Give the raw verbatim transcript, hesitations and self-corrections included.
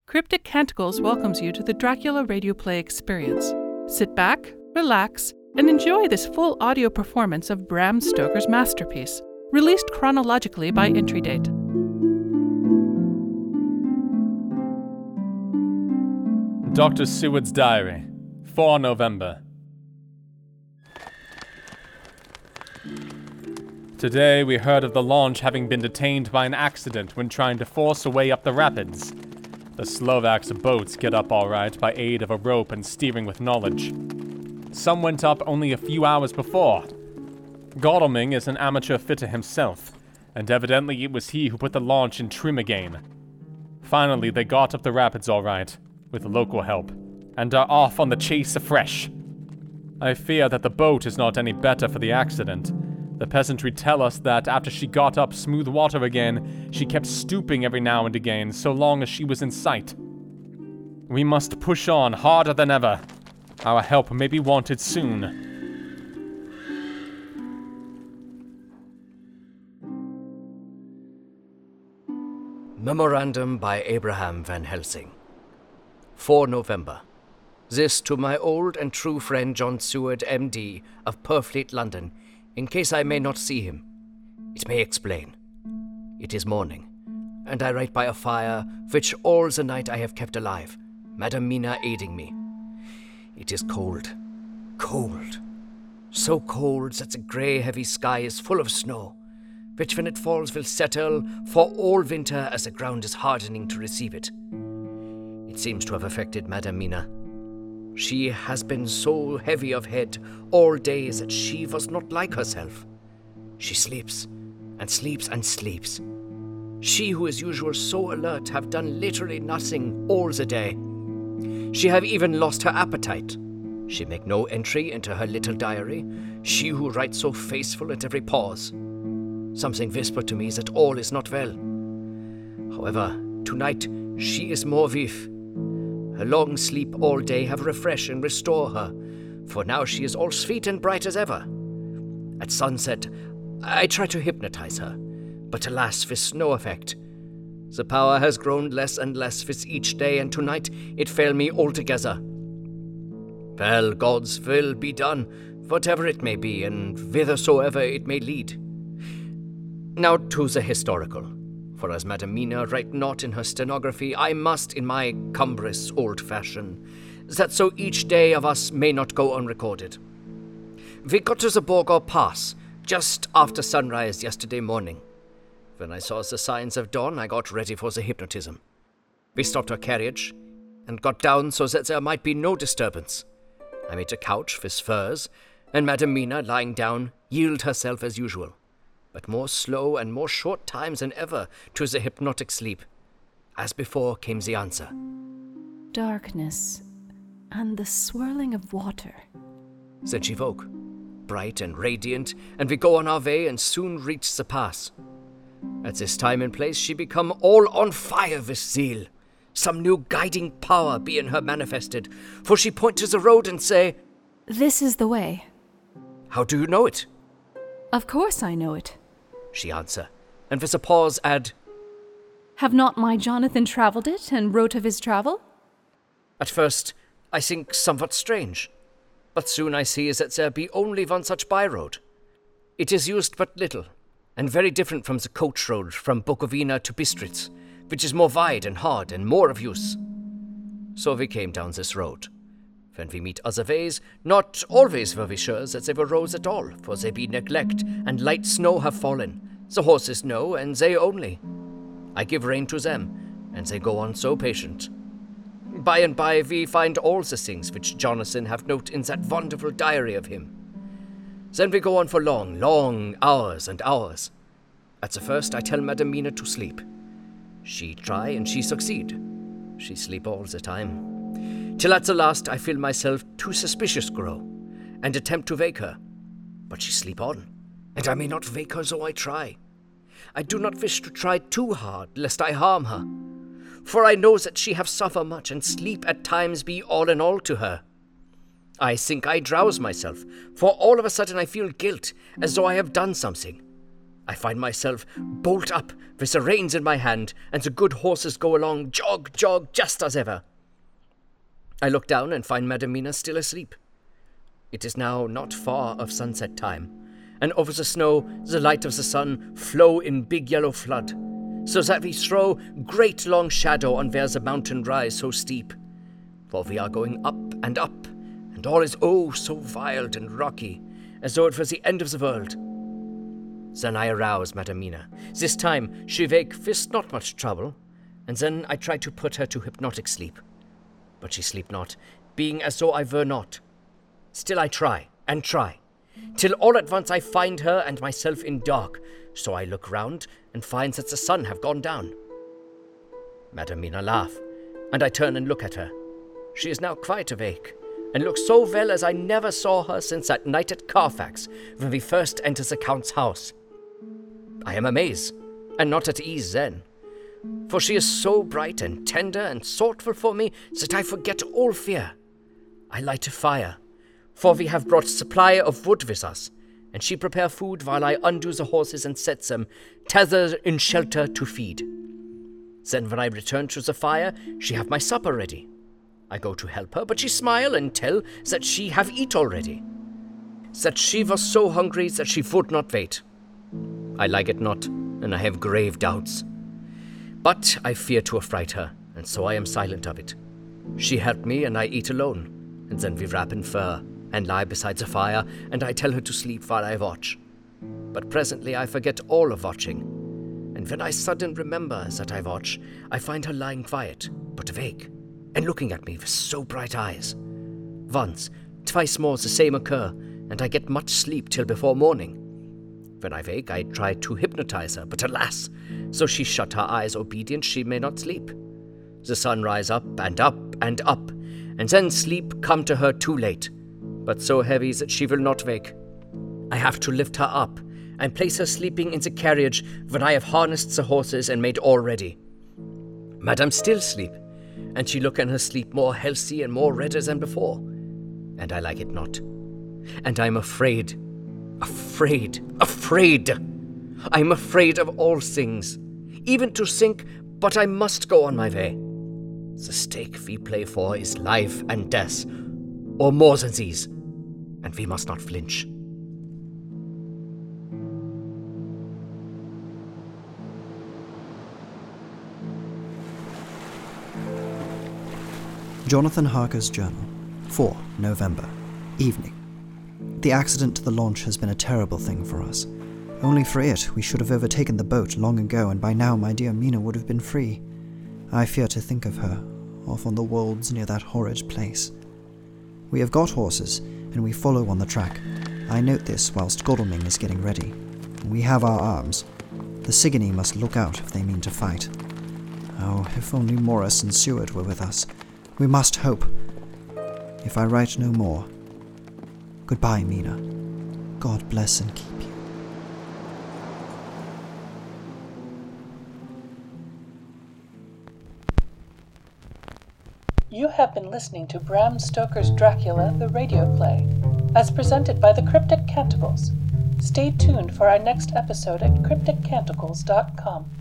Cryptic Canticles welcomes you to the Dracula Radio Play experience. Sit back, relax, and enjoy this full audio performance of Bram Stoker's masterpiece, released chronologically by entry date. Doctor Seward's Diary, the fourth of November. Today we heard of the launch having been detained by an accident when trying to force a way up the rapids. The Slovaks' boats get up all right by aid of a rope and steering with knowledge. Some went up only a few hours before. Godalming is an amateur fitter himself, and evidently it was he who put the launch in trim again. Finally, they got up the rapids all right, with local help, and are off on the chase afresh. I fear that the boat is not any better for the accident. The peasantry tell us that after she got up smooth water again, she kept stooping every now and again so long as she was in sight. We must push on harder than ever. Our help may be wanted soon. Memorandum by Abraham Van Helsing. the fourth of November. This to my old and true friend John Seward, M D, of Purfleet, London, in case I may not see him. It may explain. It is morning, and I write by a fire which all the night I have kept alive, Madam Mina aiding me. It is cold, cold, so cold that the grey heavy sky is full of snow, which when it falls will settle for all winter as the ground is hardening to receive it. It seems to have affected Madam Mina. She has been so heavy of head all day that she was not like herself. She sleeps, and sleeps, and sleeps. She who is usual so alert have done literally nothing all the day. She have even lost her appetite. She make no entry into her little diary, she who writes so faithful at every pause. Something whisper to me that all is not well. However, tonight she is more vif. Her long sleep all day have refresh and restore her, for now she is all sweet and bright as ever. At sunset, I try to hypnotize her, but alas, with no effect. The power has grown less and less with each day, and tonight it failed me altogether. Well, God's will be done, whatever it may be, and whithersoever it may lead. Now to the historical. For as Madam Mina write not in her stenography, I must in my cumbrous old fashion, that so each day of us may not go unrecorded. We got to the Borgau Pass just after sunrise yesterday morning. When I saw the signs of dawn, I got ready for the hypnotism. We stopped our carriage and got down so that there might be no disturbance. I made a couch with furs, and Madam Mina, lying down, yielded herself as usual, but more slow and more short times than ever to the hypnotic sleep. As before came the answer. Darkness and the swirling of water. Then she woke, bright and radiant, and we go on our way and soon reach the pass. At this time and place she become all on fire with zeal. Some new guiding power be in her manifested, for she point to the road and say, "This is the way." "How do you know it?" "Of course I know it," she answer, and with a pause add, "Have not my Jonathan travelled it and wrote of his travel?" At first I think somewhat strange, but soon I see that there be only one such by-road. It is used but little, and very different from the coach road from Bukovina to Bistritz, which is more wide and hard and more of use. So we came down this road. When we meet other ways, not always were we sure that they were roads at all, for they be neglect, and light snow have fallen. The horses know, and they only. I give rein to them, and they go on so patient. By and by we find all the things which Jonathan have note in that wonderful diary of him. Then we go on for long, long hours and hours. At the first I tell Madam Mina to sleep. She try and she succeed. She sleep all the time. Till at the last I feel myself too suspicious grow, and attempt to wake her. But she sleep on, and I may not wake her so I try. I do not wish to try too hard, lest I harm her. For I know that she have suffer much, and sleep at times be all in all to her. I think I drowse myself, for all of a sudden I feel guilt, as though I have done something. I find myself bolt up with the reins in my hand, and the good horses go along jog, jog, just as ever. I look down and find Madam Mina still asleep. It is now not far of sunset time, and over the snow the light of the sun flow in big yellow flood, so that we throw great long shadow on where the mountain rise so steep. For we are going up and up, and all is oh so wild and rocky, as though it was the end of the world. Then I arouse Madam Mina. This time she wake with not much trouble, and then I try to put her to hypnotic sleep. But she sleep not, being as though I were not. Still I try, and try, till all at once I find her and myself in dark, so I look round, and find that the sun have gone down. Madam Mina laugh, and I turn and look at her. She is now quite awake, and looks so well as I never saw her since that night at Carfax, when we first entered the Count's house. I am amazed, and not at ease then, for she is so bright and tender and thoughtful for me that I forget all fear. I light a fire, for we have brought supply of wood with us, and she prepare food while I undo the horses and set them, tethered in shelter to feed. Then when I return to the fire, she have my supper ready. I go to help her, but she smile and tell that she have eat already, that she was so hungry that she would not wait. I like it not, and I have grave doubts. But I fear to affright her, and so I am silent of it. She help me, and I eat alone, and then we wrap in fur, and lie beside the fire, and I tell her to sleep while I watch. But presently I forget all of watching, and when I sudden remember that I watch, I find her lying quiet, but awake, and looking at me with so bright eyes. Once, twice more the same occur, and I get much sleep till before morning. When I wake, I try to hypnotize her, but alas, so she shut her eyes obedient she may not sleep. The sun rise up and up and up, and then sleep come to her too late, but so heavy that she will not wake. I have to lift her up, and place her sleeping in the carriage when I have harnessed the horses and made all ready. Madam still sleep, and she look in her sleep more healthy and more redder than before, and I like it not. And I am afraid, afraid, afraid. I am afraid of all things, even to think, but I must go on my way. The stake we play for is life and death, or more than these, and we must not flinch. Jonathan Harker's Journal, the fourth of November, evening. The accident to the launch has been a terrible thing for us. Only for it, we should have overtaken the boat long ago, and by now my dear Mina would have been free. I fear to think of her, off on the wolds near that horrid place. We have got horses, and we follow on the track. I note this whilst Godalming is getting ready. We have our arms. The Sigony must look out if they mean to fight. Oh, if only Morris and Seward were with us. We must hope. If I write no more, goodbye, Mina. God bless and keep you. You have been listening to Bram Stoker's Dracula, the radio play, as presented by the Cryptic Canticles. Stay tuned for our next episode at cryptic canticles dot com.